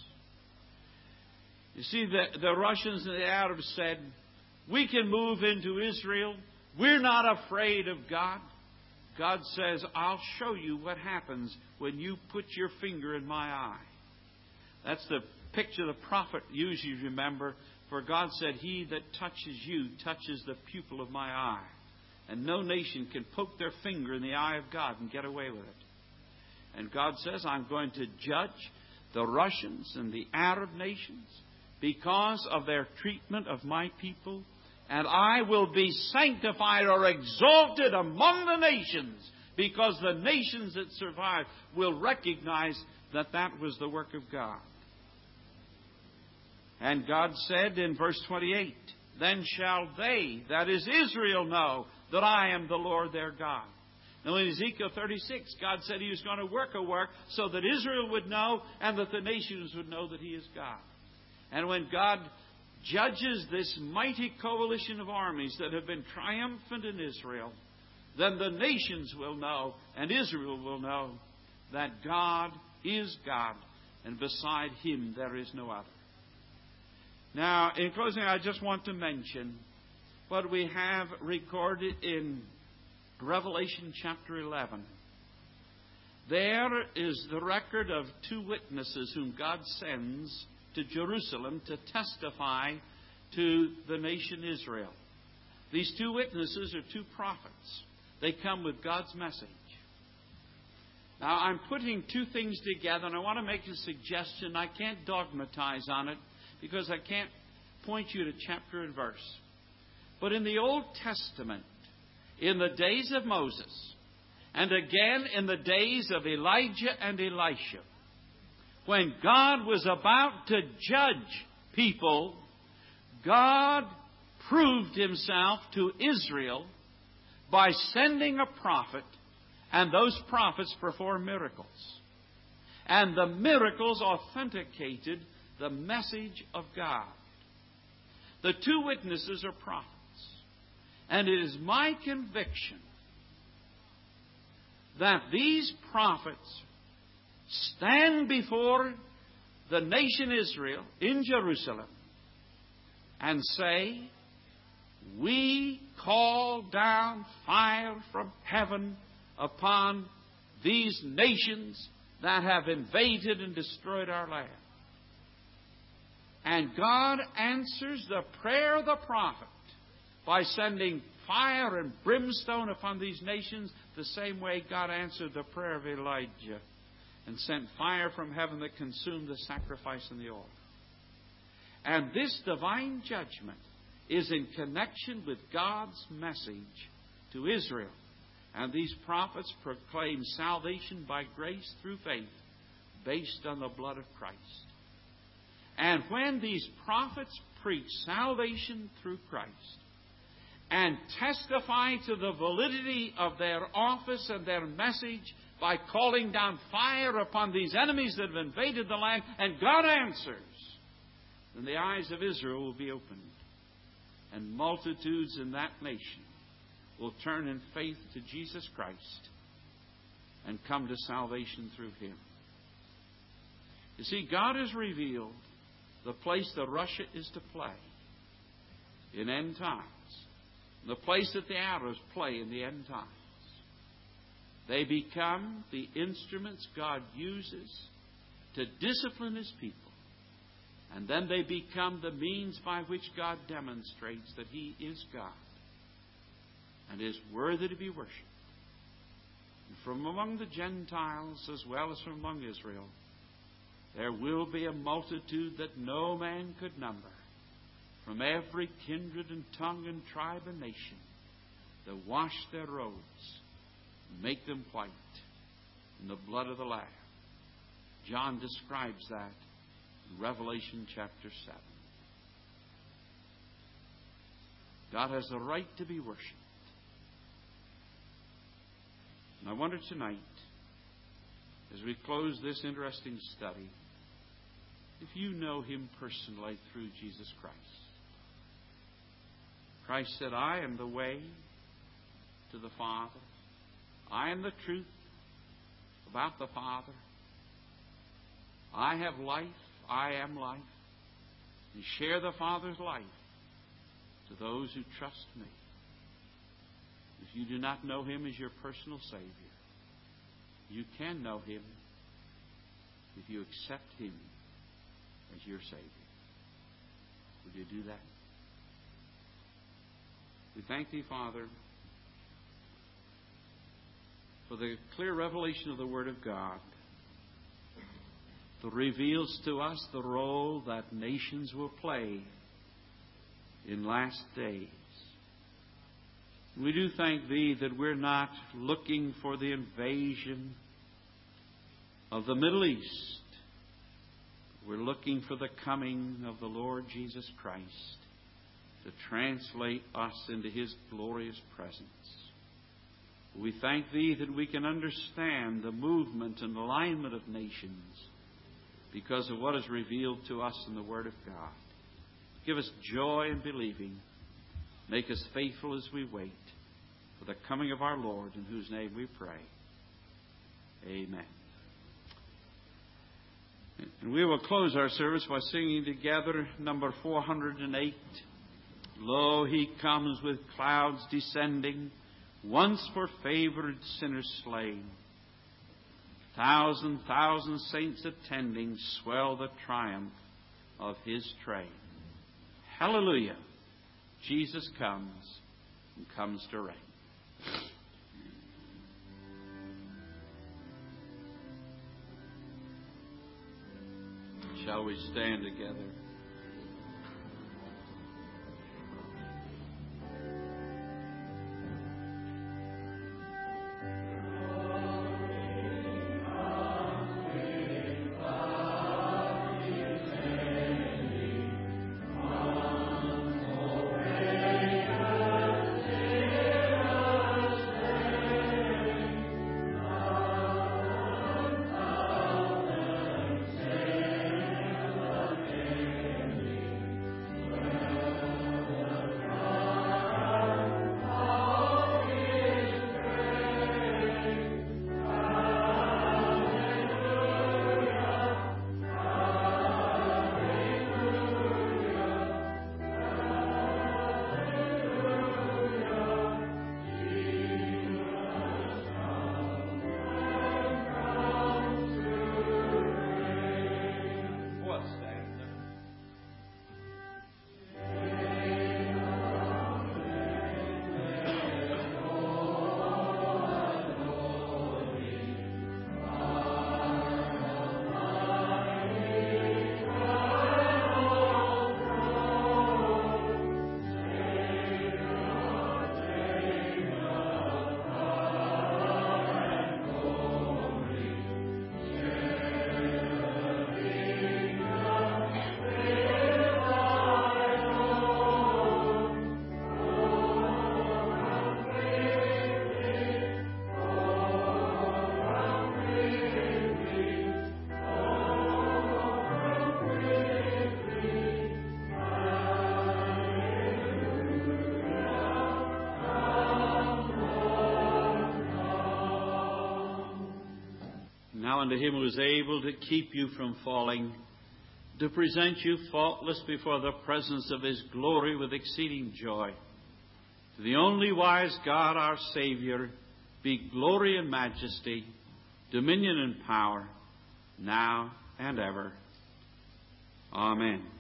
You see, the, the Russians and the Arabs said, we can move into Israel. We're not afraid of God. God says, I'll show you what happens when you put your finger in my eye. That's the picture the prophet used, you remember. For God said, he that touches you touches the pupil of my eye. And no nation can poke their finger in the eye of God and get away with it. And God says, I'm going to judge the Russians and the Arab nations because of their treatment of my people. And I will be sanctified or exalted among the nations, because the nations that survive will recognize that that was the work of God. And God said in verse twenty-eight, then shall they, that is Israel, know that I am the Lord their God. Now in Ezekiel thirty-six, God said He was going to work a work so that Israel would know and that the nations would know that He is God. And when God judges this mighty coalition of armies that have been triumphant in Israel, then the nations will know and Israel will know that God is God, and beside Him there is no other. Now, in closing, I just want to mention what we have recorded in Revelation chapter eleven. There is the record of two witnesses whom God sends to Jerusalem to testify to the nation Israel. These two witnesses are two prophets. They come with God's message. Now, I'm putting two things together, and I want to make a suggestion. I can't dogmatize on it because I can't point you to chapter and verse. But in the Old Testament, in the days of Moses, and again in the days of Elijah and Elisha, when God was about to judge people, God proved Himself to Israel by sending a prophet, and those prophets performed miracles. And the miracles authenticated the message of God. The two witnesses are prophets. And it is my conviction that these prophets stand before the nation Israel in Jerusalem and say, we call down fire from heaven upon these nations that have invaded and destroyed our land. And God answers the prayer of the prophet by sending fire and brimstone upon these nations, the same way God answered the prayer of Elijah and sent fire from heaven that consumed the sacrifice and the altar. And this divine judgment is in connection with God's message to Israel. And these prophets proclaim salvation by grace through faith based on the blood of Christ. And when these prophets preach salvation through Christ and testify to the validity of their office and their message by calling down fire upon these enemies that have invaded the land, and God answers, then the eyes of Israel will be opened, and multitudes in that nation will turn in faith to Jesus Christ and come to salvation through Him. You see, God has revealed the place that Russia is to play in end times, the place that the Arabs play in the end times. They become the instruments God uses to discipline His people. And then they become the means by which God demonstrates that He is God and is worthy to be worshipped. And from among the Gentiles as well as from among Israel, there will be a multitude that no man could number, from every kindred and tongue and tribe and nation, that wash their robes and make them white in the blood of the Lamb. John describes that in Revelation chapter seven. God has the right to be worshipped. And I wonder tonight, as we close this interesting study, if you know Him personally through Jesus Christ. Christ said, I am the way to the Father. I am the truth about the Father. I have life. I am life. And share the Father's life to those who trust me. If you do not know Him as your personal Savior, you can know Him if you accept Him as your Savior. Would you do that? We thank Thee, Father, for the clear revelation of the Word of God that reveals to us the role that nations will play in last days. We do thank Thee that we're not looking for the invasion of the Middle East. We're looking for the coming of the Lord Jesus Christ to translate us into His glorious presence. We thank Thee that we can understand the movement and alignment of nations because of what is revealed to us in the Word of God. Give us joy in believing. Make us faithful as we wait for the coming of our Lord, in whose name we pray. Amen. And we will close our service by singing together number four hundred eight. Lo, He comes with clouds descending, once for favored sinners slain. Thousand, thousand saints attending swell the triumph of His train. Hallelujah! Jesus comes and comes to reign. Shall we stand together? Now unto him who is able to keep you from falling, to present you faultless before the presence of his glory with exceeding joy. To the only wise God, our Savior, be glory and majesty, dominion and power, now and ever. Amen.